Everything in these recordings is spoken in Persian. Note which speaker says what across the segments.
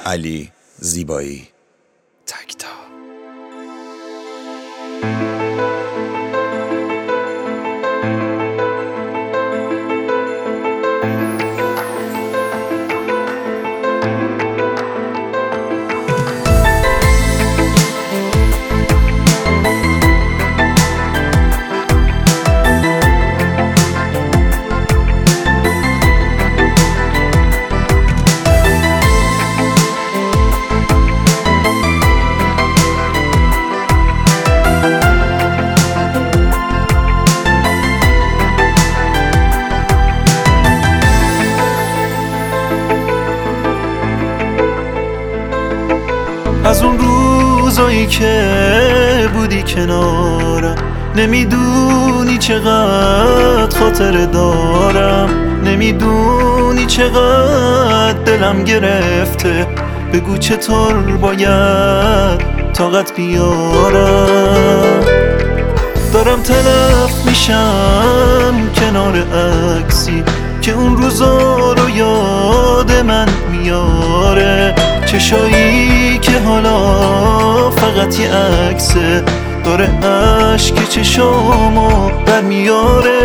Speaker 1: علی زیبایی تکتا.
Speaker 2: از اون روزایی که بودی کنارم، نمیدونی چقدر خاطر دارم، نمیدونی چقدر دلم گرفته. بگو چطور باید طاقت بیارم. دارم تلف میشم کنار عکسی که اون روزا رو یاد من میاره. چشایی که حالا فقط یه عکسه، داره عشق چشامو در میاره.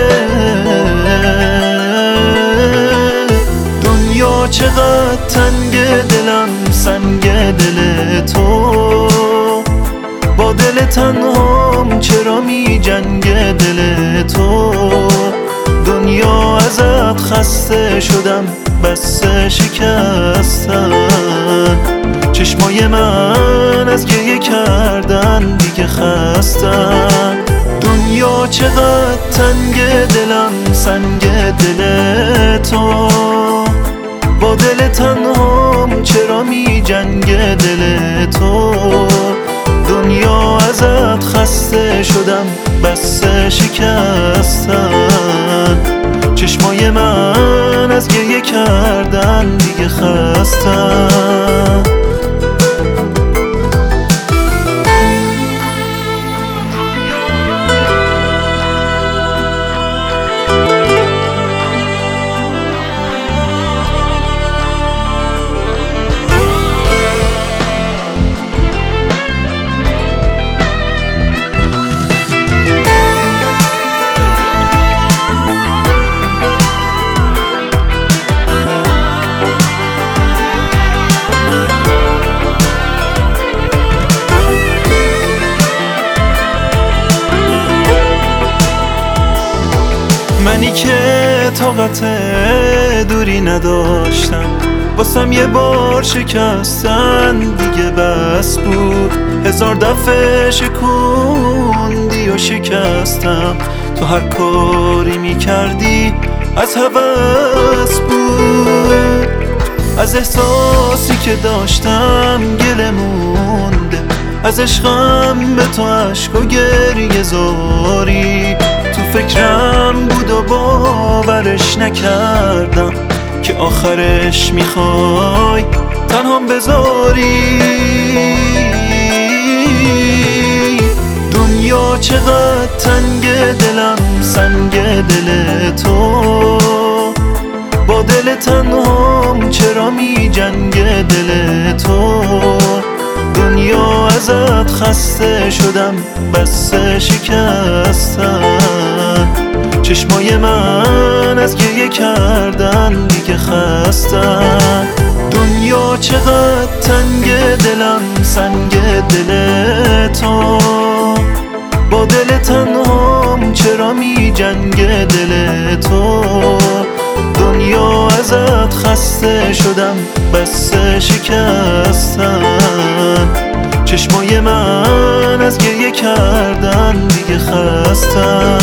Speaker 2: دنیا چقدر تنگ، دلم سنگ دل تو. با دل تنهام چرا می جنگ دل تو. دنیا ازت خسته شدم، بس شکستن. چشمای من از گریه کردن دیگه خستن. دنیا چقدر تنگ، دلم سنگ دل تو. با دل تنهام چرا می جنگ دل تو. دنیا ازت خسته شدم، بس شکستن. چشمای من از گریه کردن دیگه خستن. منی که طاقت دوری نداشتم، واسم یه بار شکستن دیگه بس بود. 1000 دفعه شکوندی و شکستم، تو هر کاری میکردی از هوس بود. از احساسی که داشتم گله مونده، از عشقم به تو عشق و گریه زاری. تو فکرم بود و باورش نکردم که آخرش میخوای تنهام بذاری. دنیا چقدر تنگ، دلم سنگ دل تو. با دل تنهام چرا می جنگ دل تو. دنیا ازت خسته شدم، بس شکستن. چشمای من از گریه کردن دیگه خستن. دنیا چقدر تنگ، دلم سنگ دل تو. با دل تنهام چرا می جنگ دل تو. دنیا ازت خسته شدم، بس شکستن. چشمای من از گریه کردن دیگه خستن.